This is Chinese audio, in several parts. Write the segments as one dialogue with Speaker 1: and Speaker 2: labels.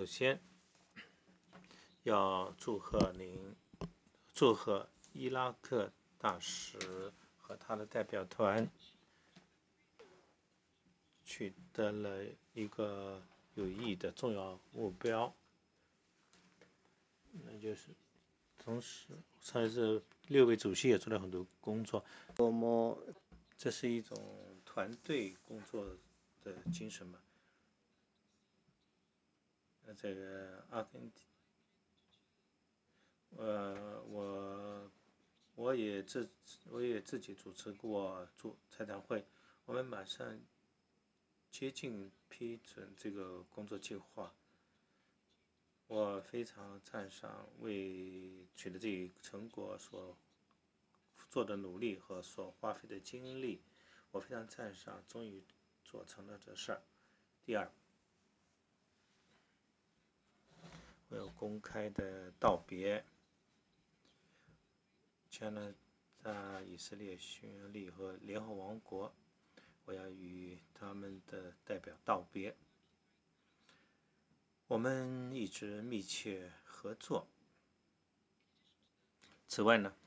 Speaker 1: 先要祝贺伊拉克大使和他的代表团取得了一个有意义的重要目标，那就是同时这6位主席也做了很多工作。这是一种团队工作的精神嘛。这个阿根廷，我也自己主持过座谈会，我们马上接近批准这个工作计划。我非常赞赏为取得这一成果所做的努力和所花费的精力，我非常赞赏，终于做成了这事儿。第二，我要公开的道别加拿大、以色列、匈牙利和联合王国，我要与他们的代表道别。我们一直密切合作。此外呢，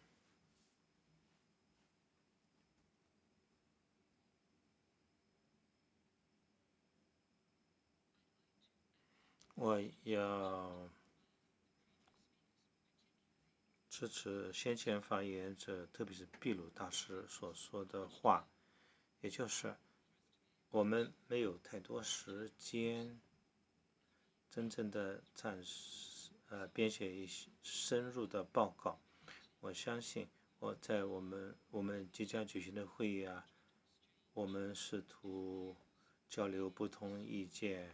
Speaker 1: 我要支持先前发言者，特别是秘鲁大使所说的话，也就是我们没有太多时间真正的编写一些深入的报告。我相信在我们即将举行的会议我们试图交流不同意见，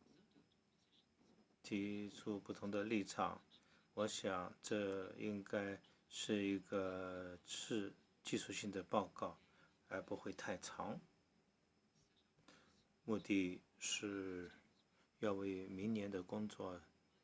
Speaker 1: 提出不同的立场。我想这应该是一个技术性的报告，而不会太长。目的是要为明年的工作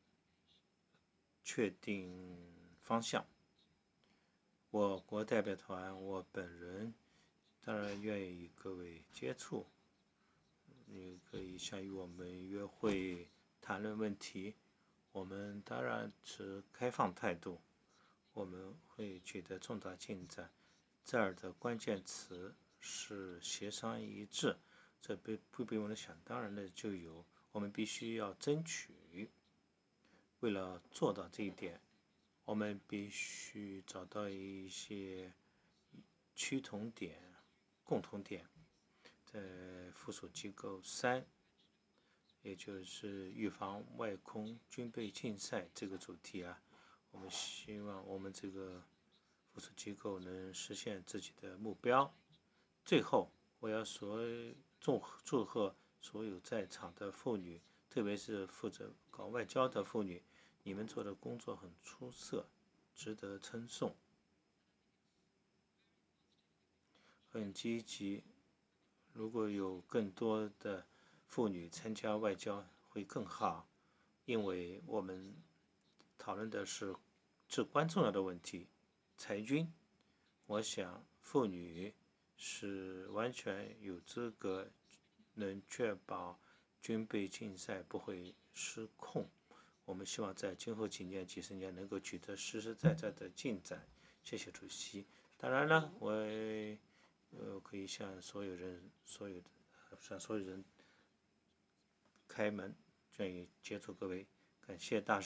Speaker 1: 确定方向。我国代表团，我本人当然愿意与各位接触，你可以想与我们约会谈论问题。我们当然持开放态度，我们会取得重大进展。这儿的关键词是协商一致，这不比我们想当然的就有，我们必须要争取。为了做到这一点，我们必须找到一些趋同点、共同点。在附属机构3，也就是预防外空军备竞赛这个主题我们希望我们这个附属机构能实现自己的目标。最后，我要祝贺所有在场的妇女，特别是负责搞外交的妇女，你们做的工作很出色，值得称颂，很积极。如果有更多的妇女参加外交会更好，因为我们讨论的是至关重要的问题——裁军。我想妇女是完全有资格能确保军备竞赛不会失控。我们希望在今后几十年能够取得实实在在的进展。谢谢主席。当然了，我可以向所有人开门，愿意接触各位。感谢大使。